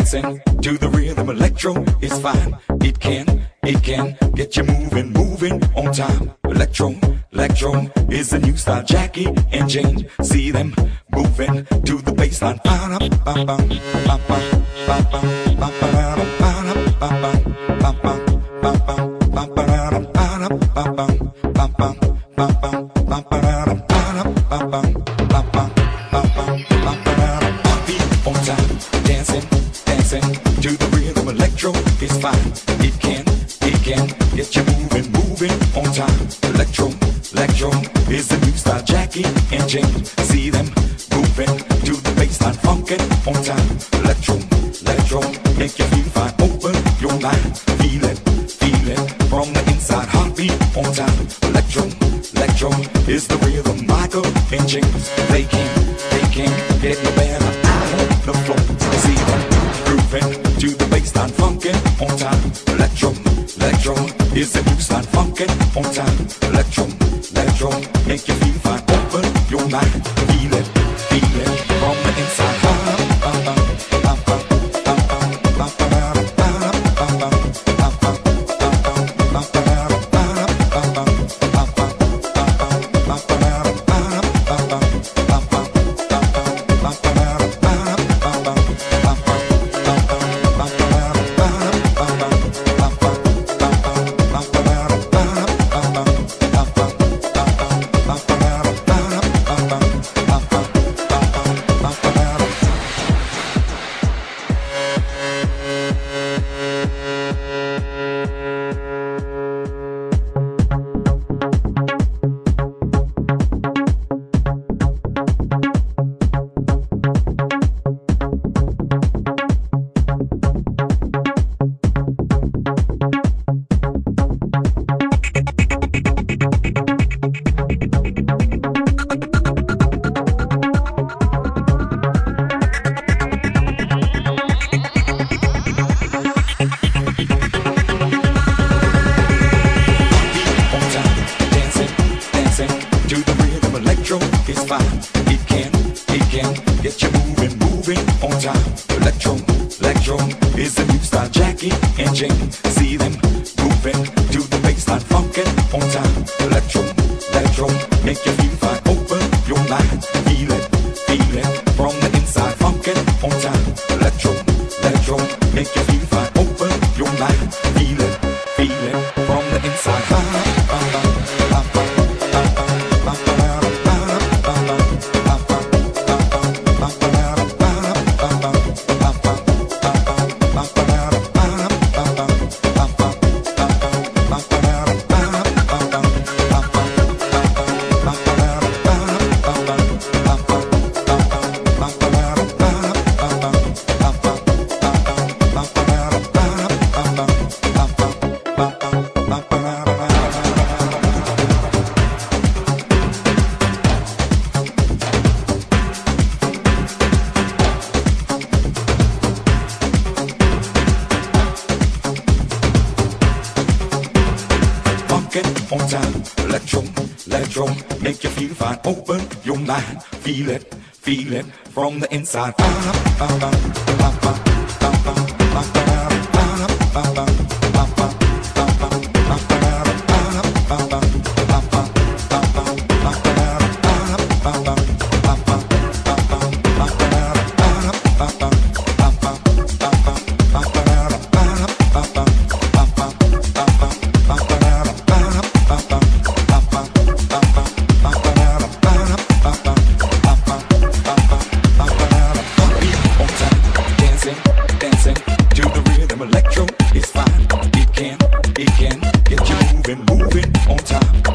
dancing to the rhythm. Electro is fine. It can get you moving, moving on time. Electro is the new style. Jackie and Jane, see them moving to the bassline. Dancing to the rhythm. Electro is fine. It can get you moving, moving on time. Electro is the new style. Jackie and Jane, see them moving to the bassline. Funkin' on time. Electro make you feel fine. Open your mind, feel it from the inside. Heartbeat on time. Electro is the rhythm. Michael and James, they can get no better out of the floor. See them grooving to the bassline. Funkin' on time. Electro is the new style. Funkin' on time. Electro make you feel fine. Open your mind, feel it from the inside. It's fine. It can get you moving, moving on time. Electro is the new style. Jackie and Jane, see them moving to the bassline. Funkin' on time. Electro make you feel fine. Open your mind, feel it from the inside. Funkin' on time. Electro make you feel fine. Open your mind, feel it from the inside. On time. Electro make you feel fine. Open your mind, feel it from the inside. Dancing to the rhythm. Electro is fine. It can get you moving on time.